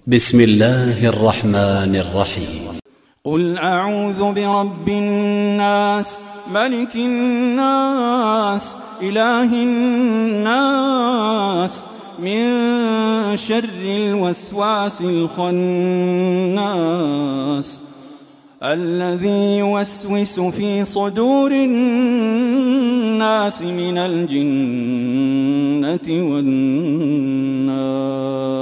بسم الله الرحمن الرحيم. قل أعوذ برب الناس ملك الناس إله الناس من شر الوسواس الخناس الذي يوسوس في صدور الناس من الجنة والناس.